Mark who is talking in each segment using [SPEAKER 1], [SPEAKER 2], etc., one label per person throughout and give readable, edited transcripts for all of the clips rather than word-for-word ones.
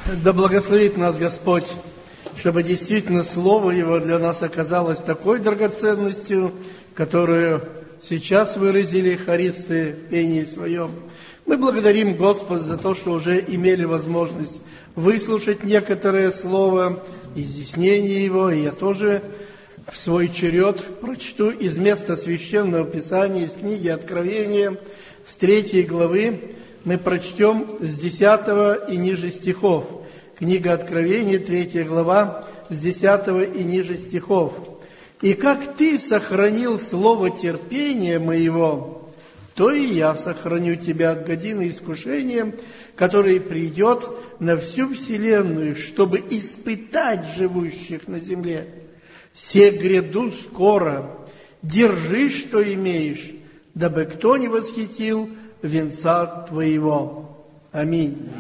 [SPEAKER 1] Да благословит нас Господь, чтобы действительно Слово Его для нас оказалось такой драгоценностью, которую сейчас выразили хористы в пении своем. Мы благодарим Господа за то, что уже имели возможность выслушать некоторое слово, изъяснение его, и я тоже в свой черед прочту из места Священного Писания, из книги Откровения, с 3 главы, мы прочтем с 10 и ниже стихов. Книга Откровения, 3 глава, с 10 и ниже стихов. «И как ты сохранил слово терпения моего, то и я сохраню тебя от годины искушения, которое придет на всю вселенную, чтобы испытать живущих на земле. Се гряду скоро, держи, что имеешь, дабы кто не восхитил венца твоего». Аминь.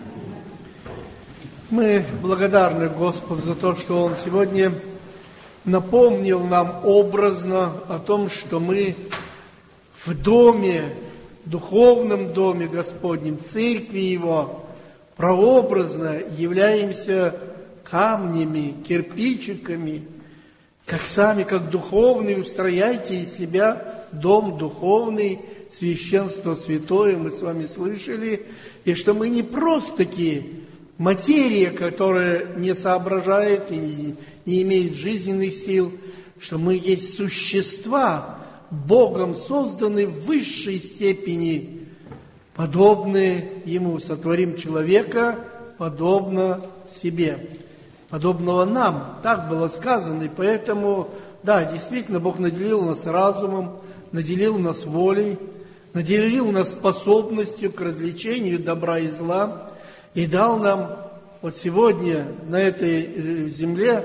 [SPEAKER 1] Мы благодарны Господу за то, что Он сегодня напомнил нам образно о том, что мы в доме, духовном доме Господнем, церкви Его, прообразно являемся камнями, кирпичиками, как сами, как духовные, устрояйте из себя дом духовный, священство святое, мы с вами слышали, и что мы не просто-таки материя, которая не соображает и не имеет жизненных сил, что мы есть существа, Богом созданные в высшей степени, подобные Ему. Сотворим человека подобно себе, подобного нам. Так было сказано, и поэтому, да, действительно, Бог наделил нас разумом, наделил нас волей, наделил нас способностью к развлечению добра и зла, и дал нам вот сегодня на этой земле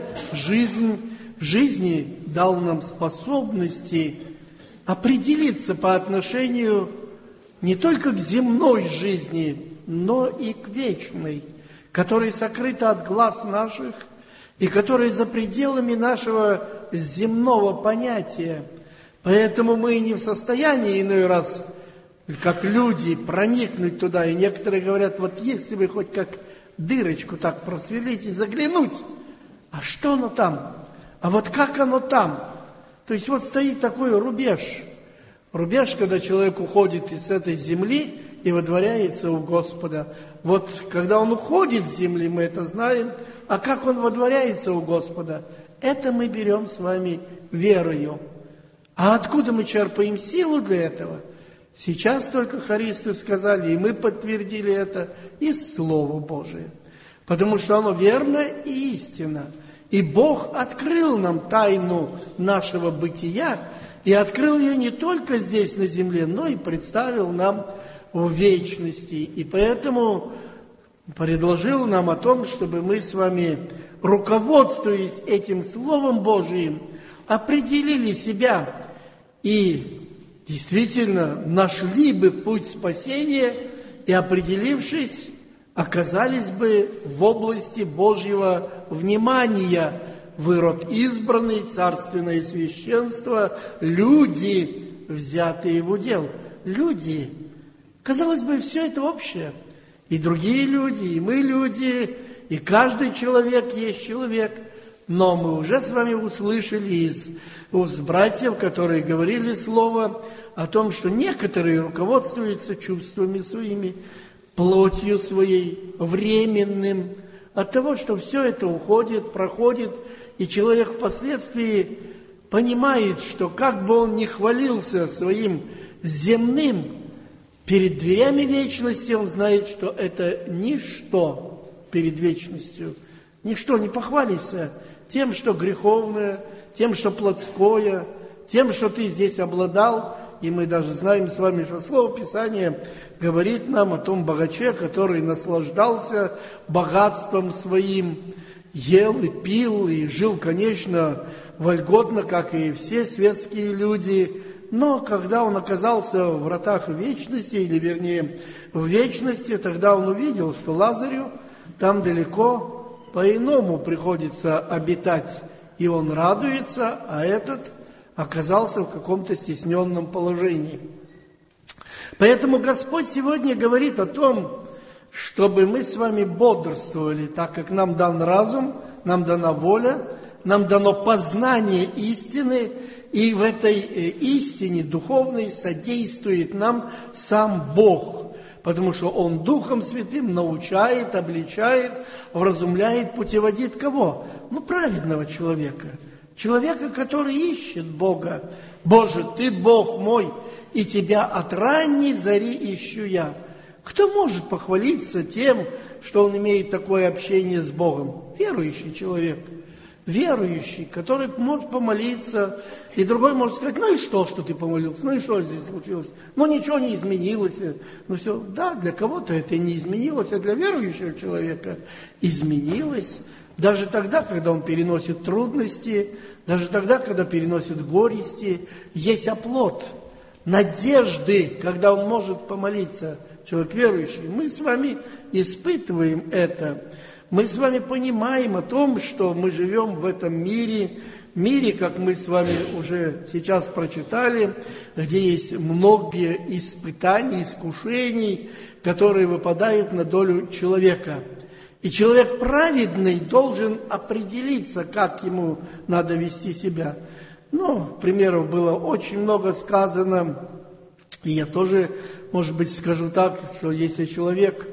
[SPEAKER 1] жизни дал нам способности определиться по отношению не только к земной жизни, но и к вечной, которая сокрыта от глаз наших и которая за пределами нашего земного понятия. Поэтому мы не в состоянии иной раз, как люди, проникнуть туда. И некоторые говорят, вот если вы хоть как дырочку так просверлить и заглянуть, а что оно там? А вот как оно там? То есть вот стоит такой рубеж. Рубеж, когда человек уходит из этой земли и водворяется у Господа. Вот когда он уходит с земли, мы это знаем. А как он водворяется у Господа? Это мы берем с вами верою. А откуда мы черпаем силу для этого? Сейчас только хористы сказали, и мы подтвердили это из Слова Божия. Потому что оно верно и истинно. И Бог открыл нам тайну нашего бытия, и открыл ее не только здесь на земле, но и представил нам в вечности. И поэтому предложил нам о том, чтобы мы с вами, руководствуясь этим Словом Божиим, определили себя и действительно нашли бы путь спасения и, определившись, оказались бы в области Божьего внимания. Вы род избранный, царственное священство, люди, взятые в удел. Люди. Казалось бы, все это общее. И другие люди, и мы люди, и каждый человек есть человек. Но мы уже с вами услышали из уст братьев, которые говорили слово о том, что некоторые руководствуются чувствами своими, плотью своей, временным, от того, что все это уходит, проходит, и человек впоследствии понимает, что как бы он ни хвалился своим земным, перед дверями вечности он знает, что это ничто перед вечностью. Ничто, не похвалися тем, что греховное, тем, что плотское, тем, что ты здесь обладал. И мы даже знаем с вами, что Слово Писания говорит нам о том богаче, который наслаждался богатством своим, ел и пил, и жил, конечно, вольготно, как и все светские люди. Но когда он оказался в вратах вечности, или вернее в вечности, тогда он увидел, что Лазарю там далеко по-иному приходится обитать. И он радуется, а этот оказался в каком-то стесненном положении. Поэтому Господь сегодня говорит о том, чтобы мы с вами бодрствовали, так как нам дан разум, нам дана воля, нам дано познание истины, и в этой истине духовной содействует нам сам Бог, потому что Он Духом Святым научает, обличает, вразумляет, путеводит кого? Праведного человека. Человека, который ищет Бога. Боже, Ты Бог мой, и Тебя от ранней зари ищу я. Кто может похвалиться тем, что он имеет такое общение с Богом? Верующий человек. Верующий, который может помолиться, и другой может сказать, и что ты помолился, и что здесь случилось? Ничего не изменилось. Все. Да, для кого-то это не изменилось, а для верующего человека изменилось. Даже тогда, когда он переносит трудности, даже тогда, когда переносит горести, есть оплот надежды, когда он может помолиться. Человек верующий. Мы с вами испытываем это. Мы с вами понимаем о том, что мы живем в этом мире, как мы с вами уже сейчас прочитали, где есть многие испытаний, искушений, которые выпадают на долю человека. И человек праведный должен определиться, как ему надо вести себя. Примеров было очень много сказано, и я тоже, может быть, скажу так, что если человек,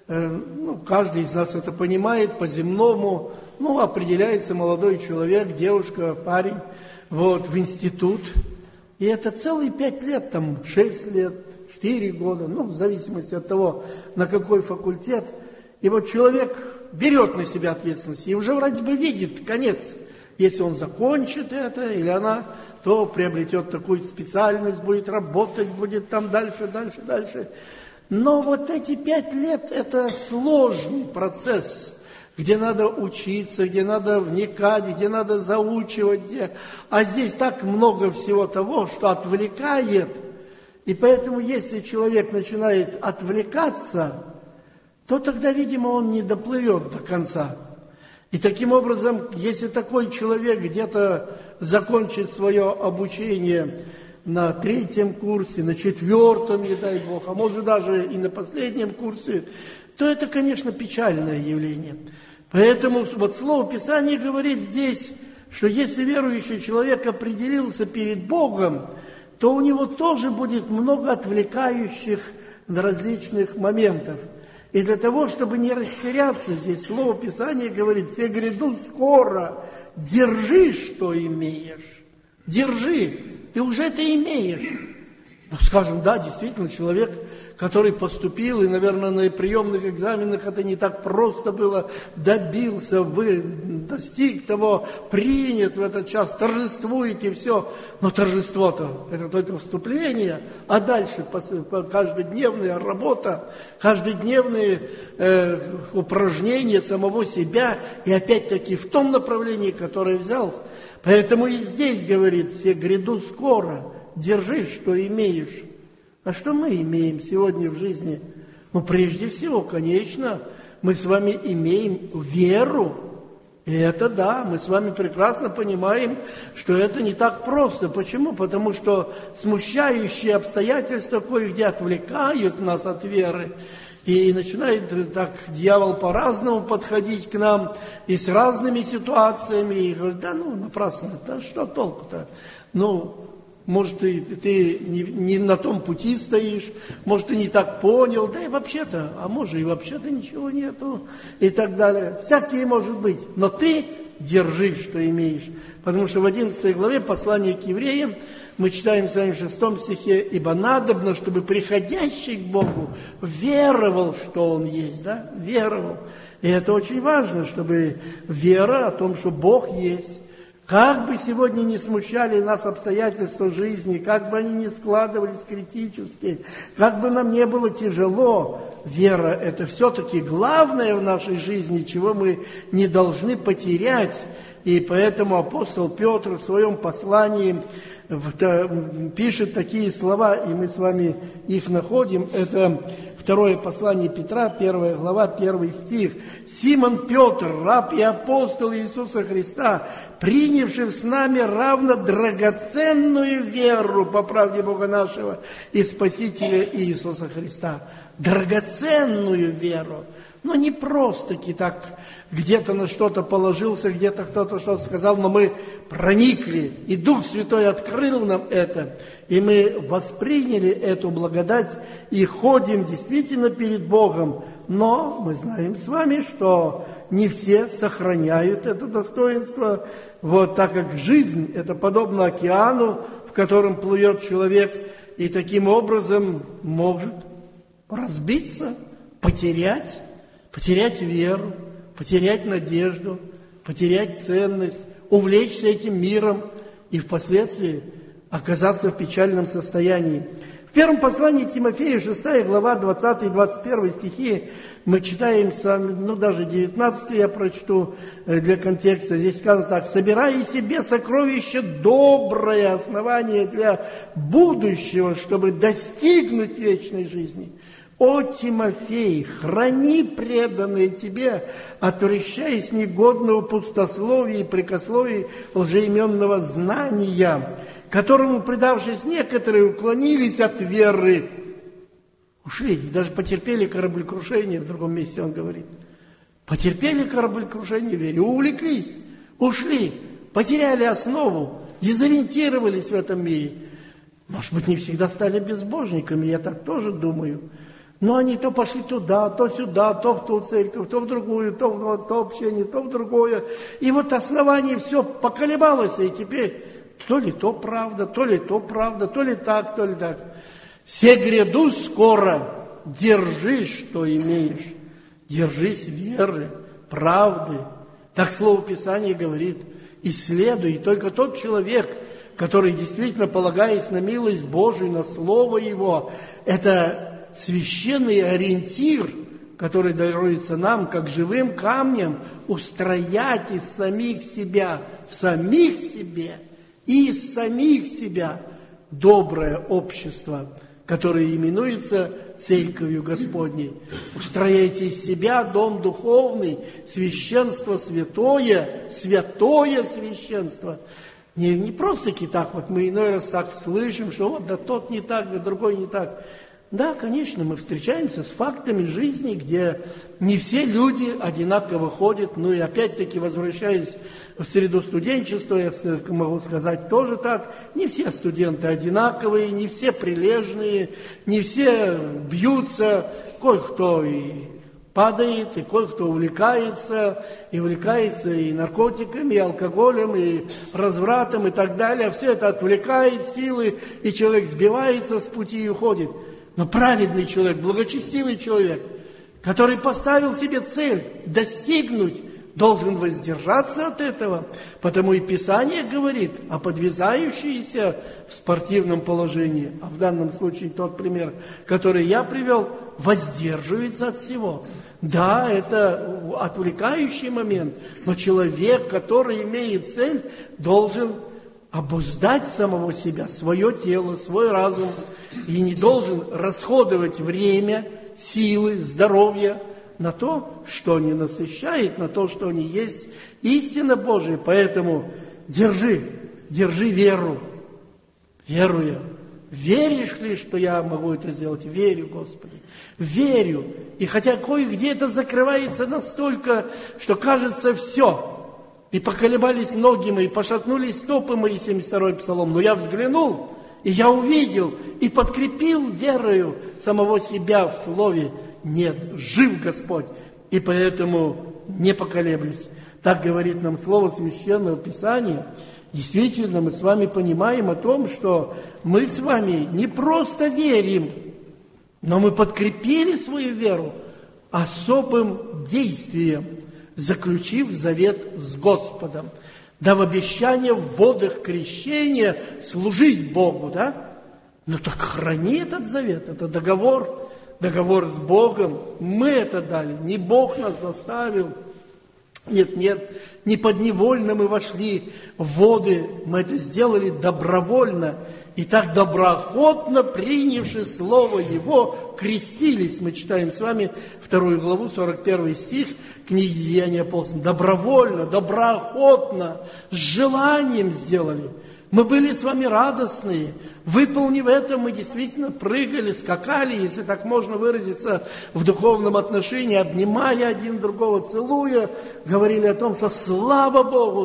[SPEAKER 1] каждый из нас это понимает, по-земному, определяется молодой человек, девушка, парень, в институт, и это целые 5 лет, 6 лет, 4 года, в зависимости от того, на какой факультет, и человек берет на себя ответственность, и уже вроде бы видит конец. Если он закончит это, или она, то приобретет такую специальность, будет работать, будет дальше. Но эти 5 лет – это сложный процесс, где надо учиться, где надо вникать, где надо заучивать. А здесь так много всего того, что отвлекает. И поэтому, если человек начинает отвлекаться, то тогда, видимо, он не доплывет до конца. И таким образом, если такой человек где-то закончит свое обучение на 3-м курсе, на 4-м, не дай Бог, а может даже и на последнем курсе, то это, конечно, печальное явление. Поэтому Слово Писания говорит здесь, что если верующий человек определился перед Богом, то у него тоже будет много отвлекающих различных моментов. И для того, чтобы не растеряться, здесь Слово Писания говорит, «Се гряду скоро, держи, что имеешь». Держи, ты уже это имеешь. Скажем, да, действительно, человек, который поступил, и, наверное, на приемных экзаменах это не так просто было, добился, достиг того, принят в этот час, торжествует и все. Но торжество-то, это только вступление, а дальше каждодневная работа, каждодневные упражнения самого себя, и опять-таки в том направлении, которое взял. Поэтому и здесь говорит, «Се гряду скоро». Держи, что имеешь. А что мы имеем сегодня в жизни? Прежде всего, конечно, мы с вами имеем веру. И это да, мы с вами прекрасно понимаем, что это не так просто. Почему? Потому что смущающие обстоятельства кое-где отвлекают нас от веры. И начинает так дьявол по-разному подходить к нам, и с разными ситуациями. И говорит, напрасно, что толку-то? Может, ты не на том пути стоишь, может, ты не так понял, да и вообще-то, а может, и вообще-то ничего нету, и так далее. Всякие может быть, но ты держи, что имеешь. Потому что в 11 главе послания к евреям мы читаем с вами в 6 стихе, «Ибо надобно, чтобы приходящий к Богу веровал, что Он есть». Да? Веровал. И это очень важно, чтобы вера о том, что Бог есть. Как бы сегодня не смущали нас обстоятельства жизни, как бы они ни складывались критически, как бы нам не было тяжело, вера – это все-таки главное в нашей жизни, чего мы не должны потерять. И поэтому апостол Петр в своем послании пишет такие слова, и мы с вами их находим. Это Второе послание Петра, 1 глава, 1 стих. «Симон Петр, раб и апостол Иисуса Христа, принявший с нами равно драгоценную веру по правде Бога нашего и Спасителя Иисуса Христа». Драгоценную веру. Но не просто-таки так где-то на что-то положился, где-то кто-то что-то сказал, но мы проникли, и Дух Святой открыл нам это, и мы восприняли эту благодать и ходим действительно перед Богом. Но мы знаем с вами, что не все сохраняют это достоинство, так как жизнь – это подобно океану, в котором плывет человек, и таким образом может разбиться, потерять веру, потерять надежду, потерять ценность, увлечься этим миром и впоследствии оказаться в печальном состоянии. В первом послании Тимофея, 6 глава, 20 и 21 стихи, мы читаем с вами, даже 19 я прочту для контекста. Здесь сказано так: «Собирай себе сокровище доброе, основание для будущего, чтобы достигнуть вечной жизни. О, Тимофей, храни преданное тебе, отвращаясь негодного пустословия и прикословий лжеименного знания, которому, предавшись, некоторые уклонились от веры, ушли, и даже потерпели кораблекрушение», в другом месте он говорит. Потерпели кораблекрушение в вере, увлеклись, ушли, потеряли основу, дезориентировались в этом мире. Может быть, не всегда стали безбожниками, я так тоже думаю. Но они то пошли туда, то сюда, то в ту церковь, то в другую, то в то общение, то в другое. И основание все поколебалось, и теперь то ли то правда, то ли то правда, то ли так, то ли так. «Се гряду скоро, держи, что имеешь, держись веры, правды». Так Слово Писания говорит. Исследуй, и только тот человек, который действительно, полагаясь на милость Божию, на Слово Его, это священный ориентир, который даруется нам, как живым камнем, устроять из самих себя, в самих себе и из самих себя доброе общество, которое именуется Церковью Господней. Устрояйте из себя дом духовный, священство святое, святое священство. Не просто-таки так, мы иной раз так слышим, что да тот не так, да другой не так. Да, конечно, мы встречаемся с фактами жизни, где не все люди одинаково ходят. И опять-таки, возвращаясь в среду студенчества, я могу сказать тоже так. Не все студенты одинаковые, не все прилежные, не все бьются. Кое-кто и падает, и кое-кто увлекается и наркотиками, и алкоголем, и развратом, и так далее. Все это отвлекает силы, и человек сбивается с пути и уходит. Но праведный человек, благочестивый человек, который поставил себе цель достигнуть, должен воздержаться от этого. Потому и Писание говорит о подвязающейся в спортивном положении. А в данном случае тот пример, который я привел, воздерживается от всего. Да, это отвлекающий момент, но человек, который имеет цель, должен обуздать самого себя, свое тело, свой разум, и не должен расходовать время, силы, здоровье на то, что не насыщает, на то, что не есть истина Божия. Поэтому держи веру, веруя. Веришь ли, что я могу это сделать? Верю, Господи. Верю. И хотя кое-где это закрывается настолько, что кажется все. И поколебались ноги мои, пошатнулись стопы мои, 72-й псалом. Но я взглянул, и я увидел, и подкрепил верою самого себя в слове. Нет, жив Господь, и поэтому не поколеблюсь. Так говорит нам слово Священного Писания. Действительно, мы с вами понимаем о том, что мы с вами не просто верим, но мы подкрепили свою веру особым действием, заключив завет с Господом, дав обещание в водах крещения служить Богу, да? Ну так храни этот завет, это договор с Богом. Мы это дали, не Бог нас заставил. Нет, не подневольно мы вошли в воды, мы это сделали добровольно. И так доброохотно, принявши Слово Его, крестились. Мы читаем с вами 2 главу, 41 стих книги Деяния апостолов. Добровольно, доброохотно, с желанием сделали. Мы были с вами радостные. Выполнив это, мы действительно прыгали, скакали, если так можно выразиться, в духовном отношении, обнимая один другого, целуя, говорили о том, что слава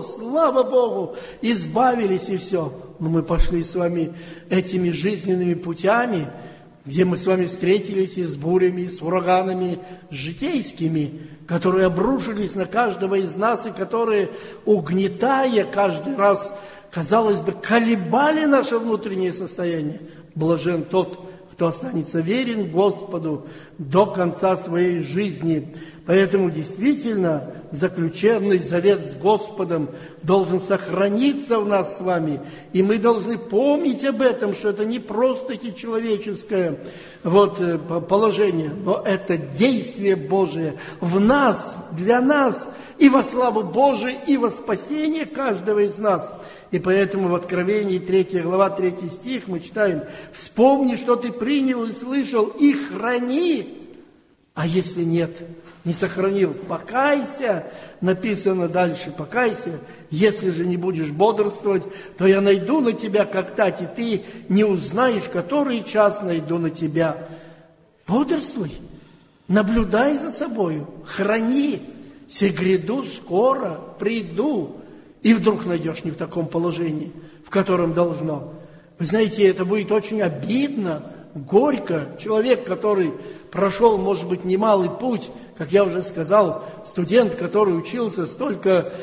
[SPEAKER 1] Богу, избавились и все. Но мы пошли с вами этими жизненными путями, где мы с вами встретились и с бурями, и с ураганами житейскими, которые обрушились на каждого из нас, и которые, угнетая каждый раз, казалось бы, колебали наше внутреннее состояние. Блажен тот, кто останется верен Господу до конца своей жизни. Поэтому действительно заключенный завет с Господом должен сохраниться в нас с вами. И мы должны помнить об этом, что это не просто-таки человеческое положение, но это действие Божие в нас, для нас, и во славу Божию, и во спасение каждого из нас. И поэтому в Откровении 3 глава, 3 стих мы читаем: «Вспомни, что ты принял и слышал, и храни». А если нет, не сохранил, покайся, написано дальше, покайся. Если же не будешь бодрствовать, то я найду на тебя как тать, и ты не узнаешь, в который час найду на тебя. Бодрствуй, наблюдай за собою, храни, се гряду скоро, приду. И вдруг найдешь не в таком положении, в котором должно. Вы знаете, это будет очень обидно, горько. Человек, который прошел, может быть, немалый путь, как я уже сказал, студент, который учился столько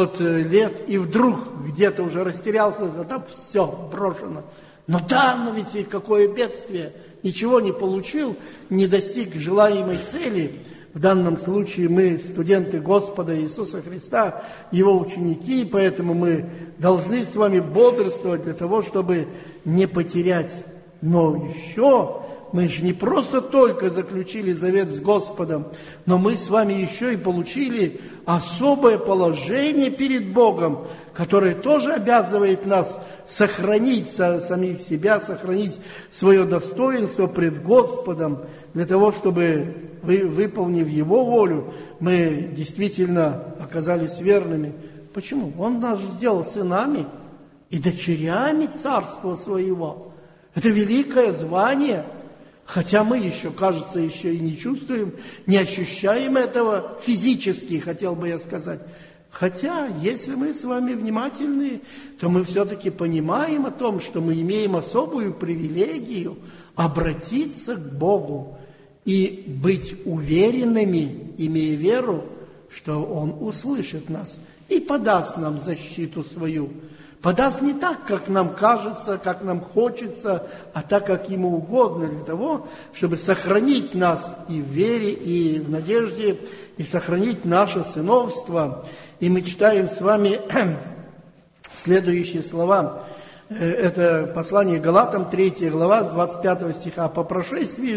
[SPEAKER 1] лет, и вдруг где-то уже растерялся, а там все брошено. Но ведь и какое бедствие! Ничего не получил, не достиг желаемой цели. В данном случае мы студенты Господа Иисуса Христа, Его ученики, поэтому мы должны с вами бодрствовать для того, чтобы не потерять. Но еще мы же не просто только заключили завет с Господом, но мы с вами еще и получили особое положение перед Богом, которое тоже обязывает нас сохранить самих себя, сохранить свое достоинство пред Господом, для того, чтобы, выполнив Его волю, мы действительно оказались верными. Почему? Он нас сделал сынами и дочерями царства своего. Это великое звание. Хотя мы еще, кажется, еще и не чувствуем, не ощущаем этого физически, хотел бы я сказать. Хотя, если мы с вами внимательны, то мы все-таки понимаем о том, что мы имеем особую привилегию обратиться к Богу и быть уверенными, имея веру, что Он услышит нас и подаст нам защиту свою. Подаст не так, как нам кажется, как нам хочется, а так, как Ему угодно, для того, чтобы сохранить нас и в вере, и в надежде, и сохранить наше сыновство. И мы читаем с вами следующие слова. Это послание Галатам, 3 глава, с 25 стиха. По пришествии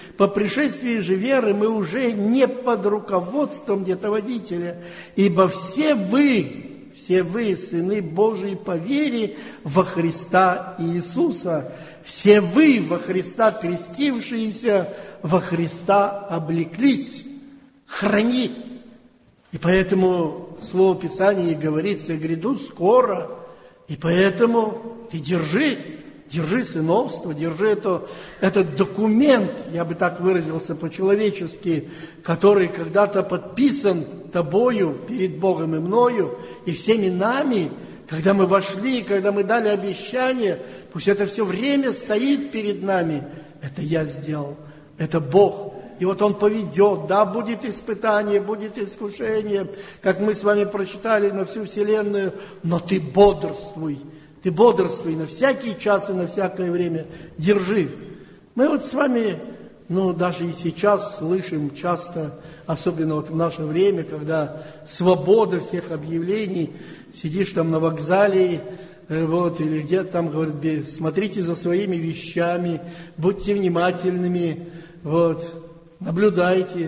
[SPEAKER 1] же веры мы уже не под руководством где-то водителя, ибо все вы, сыны Божии по вере во Христа Иисуса, все вы во Христа крестившиеся, во Христа облеклись. Храни. И поэтому Слово Писания говорится: гряду скоро. И поэтому ты держи сыновство, держи этот документ, я бы так выразился по-человечески, который когда-то подписан тобою перед Богом и мною, и всеми нами, когда мы вошли, когда мы дали обещание, пусть это все время стоит перед нами. Это я сделал, это Бог. И вот Он поведет, да, будет испытание, будет искушение, как мы с вами прочитали на всю вселенную, но ты бодрствуй на всякий час и на всякое время, держи. Мы с вами, даже и сейчас слышим часто, особенно в наше время, когда свобода всех объявлений, сидишь там на вокзале, или где-то там, говорят, смотрите за своими вещами, будьте внимательными, наблюдайте.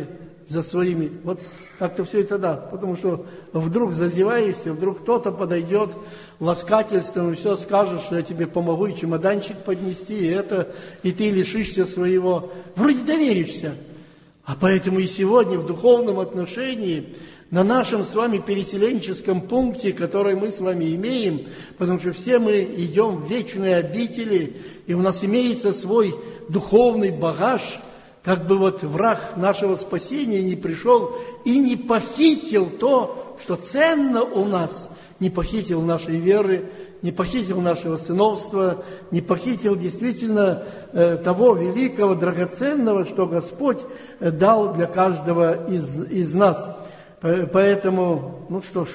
[SPEAKER 1] за своими. Вот как-то все это да. Потому что вдруг зазеваешься, вдруг кто-то подойдет ласкательством и все скажет, что я тебе помогу и чемоданчик поднести, и ты лишишься своего. Вроде доверишься. А поэтому и сегодня в духовном отношении, на нашем с вами переселенческом пункте, который мы с вами имеем, потому что все мы идем в вечные обители, и у нас имеется свой духовный багаж, как бы вот враг нашего спасения не пришел и не похитил то, что ценно у нас, не похитил нашей веры, не похитил нашего сыновства, не похитил действительно того великого, драгоценного, что Господь дал для каждого из нас. Поэтому, ну что ж,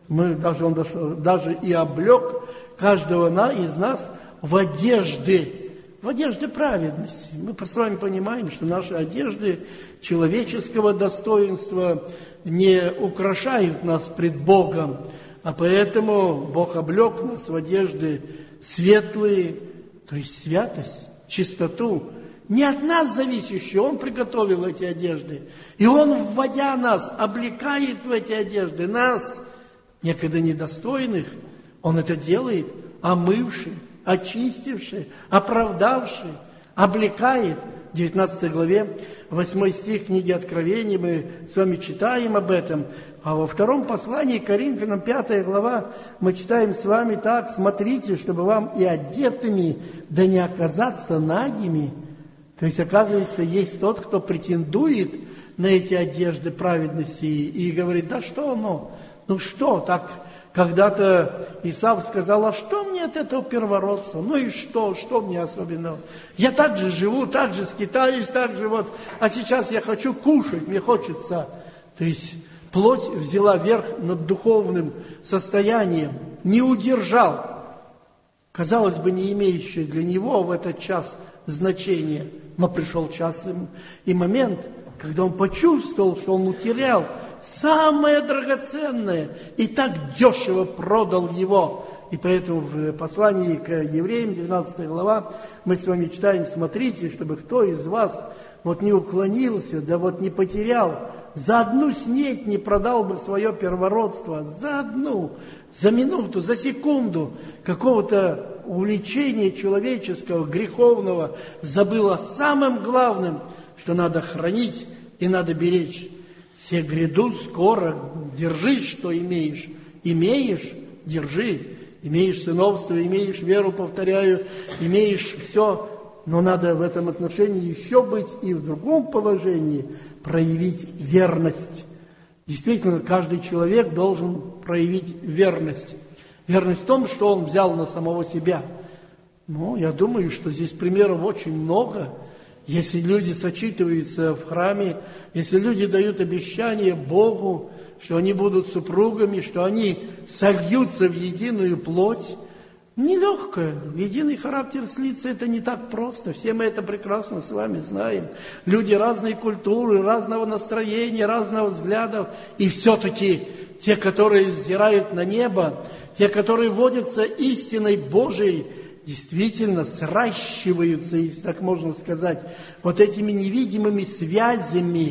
[SPEAKER 1] Он даже и облег каждого из нас в одежды праведности. Мы с вами понимаем, что наши одежды человеческого достоинства не украшают нас пред Богом, а поэтому Бог облег нас в одежды светлые, то есть святость, чистоту, не от нас зависящую. Он приготовил эти одежды. И Он, вводя нас, облекает в эти одежды нас, некогда недостойных. Он это делает, омывший, очистивший, оправдавший, облекает. В 19 главе, 8 стих книги Откровения, мы с вами читаем об этом. А во втором послании к Коринфянам, 5 глава, мы читаем с вами так: «Смотрите, чтобы вам и одетыми, да не оказаться нагими». То есть, оказывается, есть тот, кто претендует на эти одежды праведности и говорит: да что оно? Ну что, так когда-то Исав сказал: а что мне от этого первородства? Ну и что мне особенного? Я так же живу, так же скитаюсь, так же вот, а сейчас я хочу кушать, мне хочется. То есть, плоть взяла верх над духовным состоянием, не удержал, казалось бы, не имеющее для него в этот час значения. Но пришел час и момент, когда он почувствовал, что он утерял самое драгоценное, и так дешево продал его. И поэтому в послании к евреям, 19 глава, мы с вами читаем: смотрите, чтобы кто из вас вот не уклонился, да вот не потерял, за одну снеть не продал бы свое первородство, за минуту, за секунду какого-то увлечения человеческого, греховного, забыл о самом главном, что надо хранить и надо беречь. Все грядут скоро, держи, что имеешь. Имеешь, держи. Имеешь сыновство, имеешь веру, повторяю, имеешь все. Но надо в этом отношении еще быть и в другом положении, проявить верность. Действительно, каждый человек должен проявить верность. Верность в том, что он взял на самого себя. Ну, я думаю, что здесь примеров очень много. Если люди сочитываются в храме, если люди дают обещание Богу, что они будут супругами, что они сольются в единую плоть, нелегко. Единый характер слиться — это не так просто. Все мы это прекрасно с вами знаем. Люди разной культуры, разного настроения, разного взгляда. И все-таки те, которые взирают на небо, те, которые водятся истиной Божией, действительно сращиваются, если так можно сказать, вот этими невидимыми связями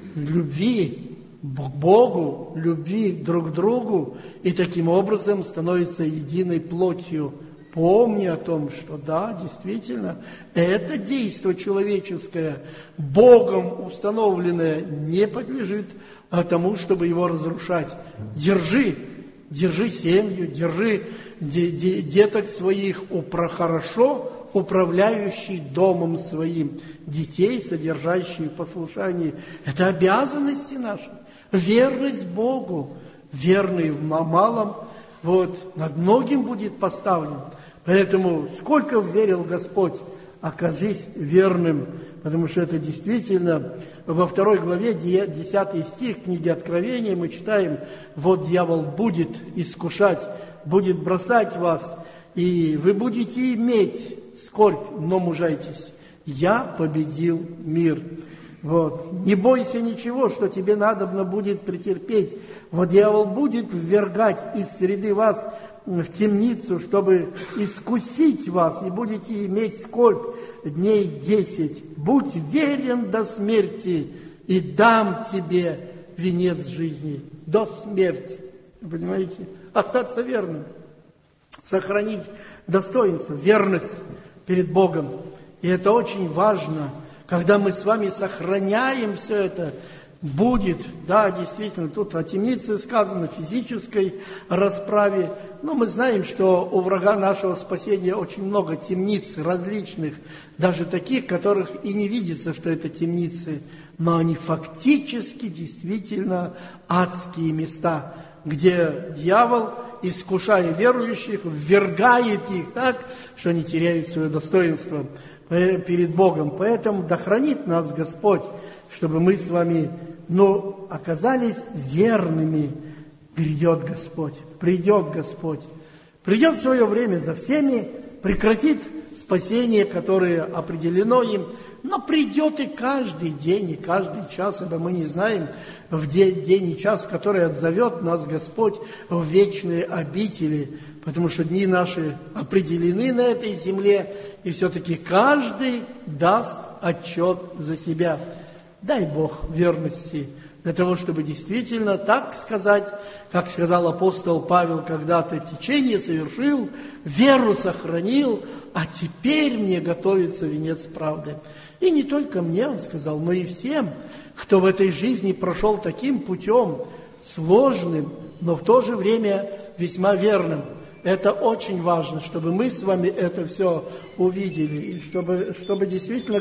[SPEAKER 1] любви к Богу, любви друг к другу, и таким образом становятся единой плотью. Помни о том, что да, действительно, это действо человеческое, Богом установленное, не подлежит тому, чтобы его разрушать. Держи семью, держи деток своих, хорошо управляющий домом своим, детей, содержащие в послушании. Это обязанности наши. Верность Богу, верный в малом, над многим будет поставлен. Поэтому сколько верил Господь, окажись верным, потому что это действительно во 2 главе, 10 стих книги Откровения мы читаем: вот дьявол будет искушать, будет бросать вас, и вы будете иметь скорбь, но мужайтесь, я победил мир. Не бойся ничего, что тебе надобно будет претерпеть. Дьявол будет ввергать из среды вас в темницу, чтобы искусить вас, и будете иметь скорбь дней 10. Будь верен до смерти, и дам тебе венец жизни до смерти. Вы понимаете? Остаться верным, сохранить достоинство, верность перед Богом. И это очень важно, когда мы с вами сохраняем все это. Будет, да, действительно, тут о темнице сказано, физической расправе. Но мы знаем, что у врага нашего спасения очень много темниц различных, даже таких, которых и не видится, что это темницы. Но они фактически действительно адские места, где дьявол, искушая верующих, ввергает их так, что они теряют свое достоинство перед Богом. Поэтому да хранит нас Господь, чтобы мы с вами оказались верными. Грядет Господь, придет Господь. Придет в свое время за всеми, прекратит спасение, которое определено им, но придет и каждый день, и каждый час, ибо мы не знаем в день и час, который отзовет нас Господь в вечные обители, потому что дни наши определены на этой земле, и все-таки каждый даст отчет за себя. Дай Бог верности для того, чтобы действительно так сказать, как сказал апостол Павел когда-то: течение совершил, веру сохранил, а теперь мне готовится венец правды. И не только мне, он сказал, но и всем, кто в этой жизни прошел таким путем, сложным, но в то же время весьма верным. Это очень важно, чтобы мы с вами это все увидели, и чтобы действительно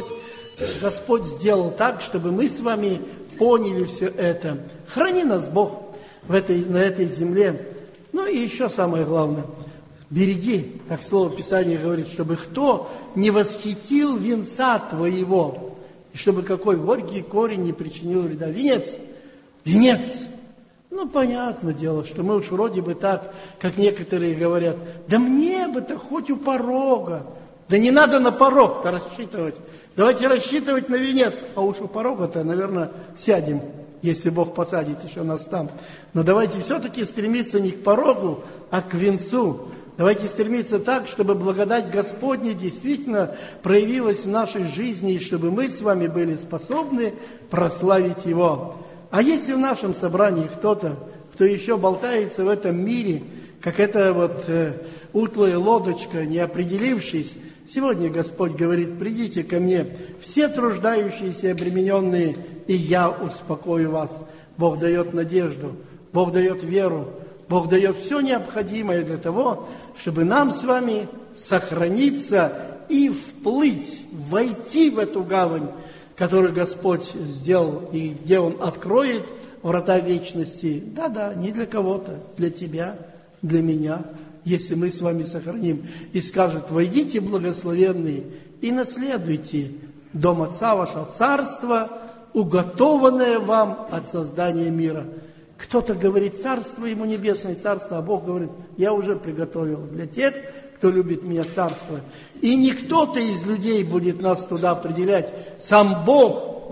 [SPEAKER 1] Господь сделал так, чтобы мы с вами поняли все это. Храни нас, Бог, на этой земле. Ну и еще самое главное, береги, как Слово Писания говорит, чтобы кто не восхитил венца твоего, и чтобы какой горький корень не причинил вреда. Венец. Ну, понятное дело, что мы уж вроде бы так, как некоторые говорят, да мне бы-то хоть у порога. Да не надо на порог-то рассчитывать. Давайте рассчитывать на венец. А уж у порога-то, наверное, сядем, если Бог посадит еще нас там. Но давайте все-таки стремиться не к порогу, а к венцу. Давайте стремиться так, чтобы благодать Господня действительно проявилась в нашей жизни, и чтобы мы с вами были способны прославить Его. А если в нашем собрании кто-то, кто еще болтается в этом мире, как эта утлая лодочка, не определившись, сегодня Господь говорит: придите ко мне, все труждающиеся и обремененные, и я успокою вас. Бог дает надежду, Бог дает веру, Бог дает все необходимое для того, чтобы нам с вами сохраниться и вплыть, войти в эту гавань, которую Господь сделал, и где Он откроет врата вечности. Да, не для кого-то, для тебя, для меня, если мы с вами сохраним. И скажет: войдите, благословенные, и наследуйте дом Отца вашего, царство, уготованное вам от создания мира. Кто-то говорит: царство ему небесное, царство, а Бог говорит: я уже приготовил для тех, кто любит меня, царство. И не кто-то из людей будет нас туда определять. Сам Бог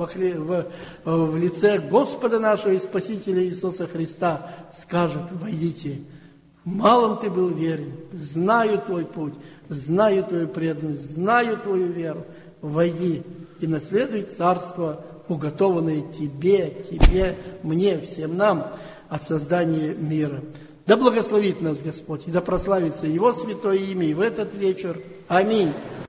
[SPEAKER 1] в лице Господа нашего и Спасителя Иисуса Христа скажет: войдите. Малым ты был верен, знаю твой путь, знаю твою преданность, знаю твою веру. Войди и наследуй царство, уготованное тебе, мне, всем нам от создания мира. Да благословит нас Господь, и да прославится Его святое имя и в этот вечер. Аминь.